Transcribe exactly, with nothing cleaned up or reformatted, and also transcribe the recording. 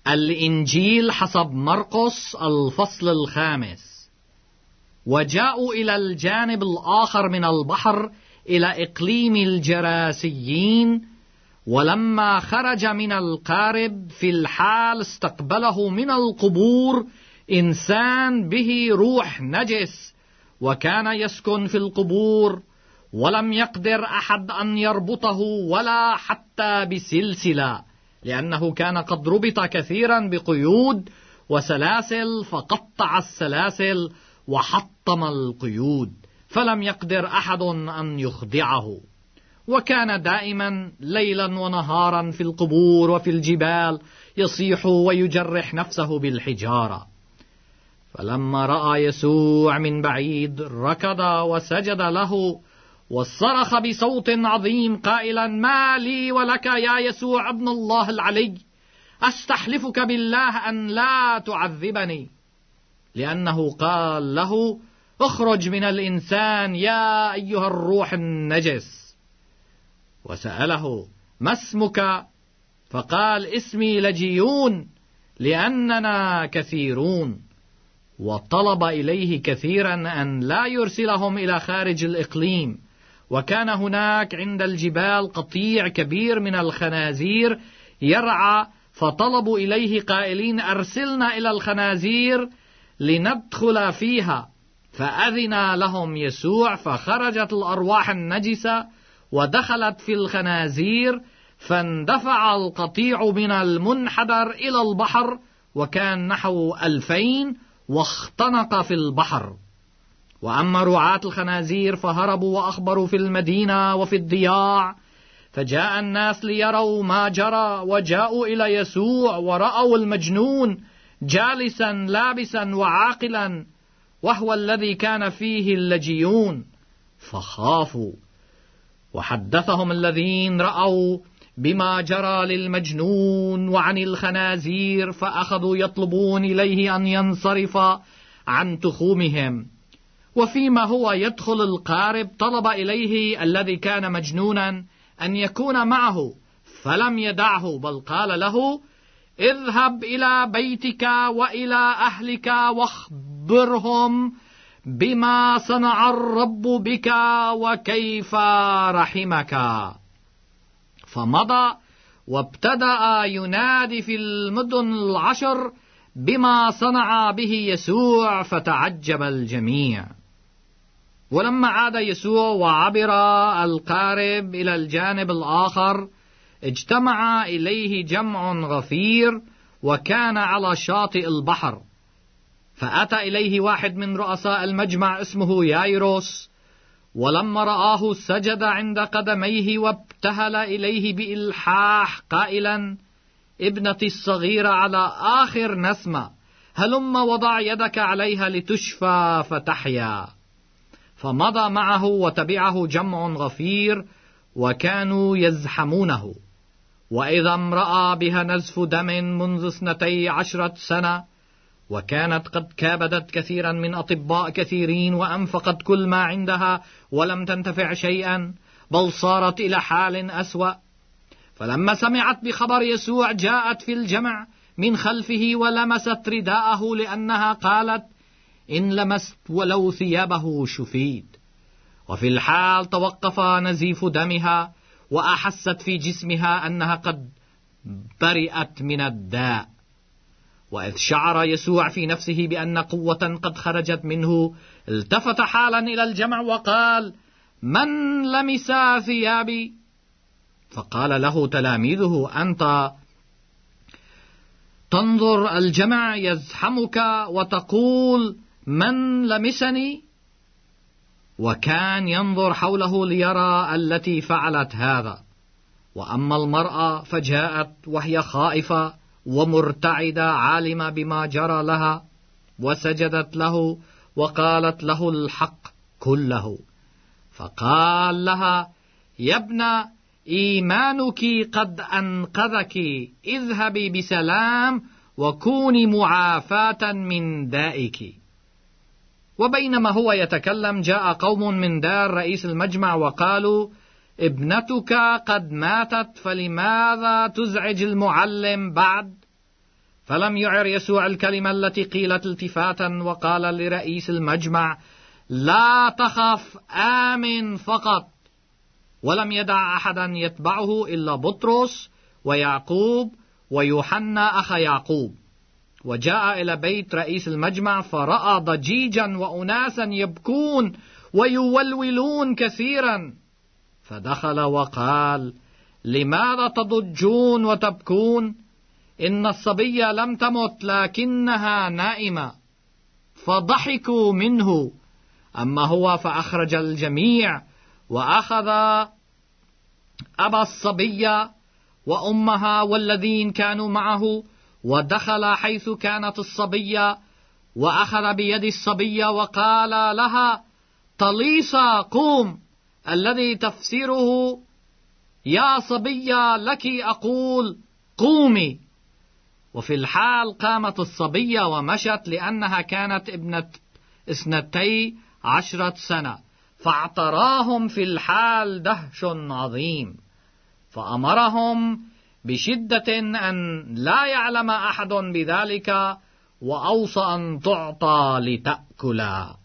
الإنجيل حسب مرقس الفصل الخامس. وجاءوا إلى الجانب الآخر من البحر إلى إقليم الجراسيين، ولما خرج من القارب في الحال استقبله من القبور إنسان به روح نجس، وكان يسكن في القبور، ولم يقدر أحد أن يربطه ولا حتى بسلسلة، لأنه كان قد ربط كثيرا بقيود وسلاسل، فقطع السلاسل وحطم القيود، فلم يقدر أحد أن يخضعه. وكان دائما ليلا ونهارا في القبور وفي الجبال يصيح ويجرح نفسه بالحجارة. فلما رأى يسوع من بعيد ركض وسجد له، وصرخ بصوت عظيم قائلا: ما لي ولك يا يسوع ابن الله العلي؟ أستحلفك بالله أن لا تعذبني. لأنه قال له: اخرج من الإنسان يا أيها الروح النجس. وسأله: ما اسمك؟ فقال: اسمي لجيون، لأننا كثيرون. وطلب إليه كثيرا أن لا يرسلهم إلى خارج الإقليم. وكان هناك عند الجبال قطيع كبير من الخنازير يرعى، فطلبوا إليه قائلين: أرسلنا إلى الخنازير لندخل فيها. فأذن لهم يسوع، فخرجت الأرواح النجسة ودخلت في الخنازير، فاندفع القطيع من المنحدر إلى البحر، وكان نحو ألفين، واختنق في البحر. وأما رعاة الخنازير فهربوا وأخبروا في المدينة وفي الضياع، فجاء الناس ليروا ما جرى، وجاءوا إلى يسوع ورأوا المجنون جالسا لابسا وعاقلا، وهو الذي كان فيه اللجيون، فخافوا. وحدثهم الذين رأوا بما جرى للمجنون وعن الخنازير، فأخذوا يطلبون إليه أن ينصرف عن تخومهم. وفيما هو يدخل القارب طلب إليه الذي كان مجنونا أن يكون معه، فلم يدعه، بل قال له: اذهب إلى بيتك وإلى أهلك واخبرهم بما صنع الرب بك وكيف رحمك. فمضى وابتدأ ينادي في المدن العشر بما صنع به يسوع، فتعجب الجميع. ولما عاد يسوع وعبر القارب إلى الجانب الآخر، اجتمع إليه جمع غفير، وكان على شاطئ البحر. فأتى إليه واحد من رؤساء المجمع اسمه يايروس، ولما رآه سجد عند قدميه وابتهل إليه بإلحاح قائلا: ابنتي الصغيرة على آخر نسمة، هلم وضع يدك عليها لتشفى فتحيا. فمضى معه وتبعه جمع غفير، وكانوا يزحمونه. وإذا امرأة بها نزف دم منذ اثنتي عشرة سنة، وكانت قد كابدت كثيرا من أطباء كثيرين، وأنفقت كل ما عندها ولم تنتفع شيئا، بل صارت إلى حال أسوأ. فلما سمعت بخبر يسوع جاءت في الجمع من خلفه ولمست رداءه، لأنها قالت: إن لمست ولو ثيابه شفيت. وفي الحال توقف نزيف دمها، وأحست في جسمها أنها قد برئت من الداء. وإذ شعر يسوع في نفسه بأن قوة قد خرجت منه، التفت حالا إلى الجمع وقال: من لمس ثيابي؟ فقال له تلاميذه: أنت تنظر الجمع يزحمك وتقول: من لمسني؟ وكان ينظر حوله ليرى التي فعلت هذا. وأما المرأة فجاءت وهي خائفة ومرتعدة عالمة بما جرى لها، وسجدت له وقالت له الحق كله. فقال لها: يا ابنة، إيمانك قد أنقذك، اذهبي بسلام وكوني معافاة من دائك. وبينما هو يتكلم جاء قوم من دار رئيس المجمع وقالوا: ابنتك قد ماتت، فلماذا تزعج المعلم بعد؟ فلم يعر يسوع الكلمة التي قيلت التفاتا، وقال لرئيس المجمع: لا تخف، آمن فقط. ولم يدع أحدا يتبعه إلا بطرس ويعقوب ويوحنا أخ يعقوب. وجاء إلى بيت رئيس المجمع فرأى ضجيجا وأناسا يبكون ويولولون كثيرا، فدخل وقال: لماذا تضجون وتبكون؟ إن الصبية لم تمت لكنها نائمة. فضحكوا منه. أما هو فأخرج الجميع، وأخذ أبا الصبية وأمها والذين كانوا معه، ودخل حيث كانت الصبية، وأخذ بيد الصبية وقال لها: طليسا قوم، الذي تفسيره: يا صبية لك أقول قومي. وفي الحال قامت الصبية ومشت، لأنها كانت ابنة اثنتي عشرة سنة. فاعتراهم في الحال دهش عظيم، فأمرهم بشدة أن لا يعلم أحد بذلك، وأوصى أن تعطى لتأكلا.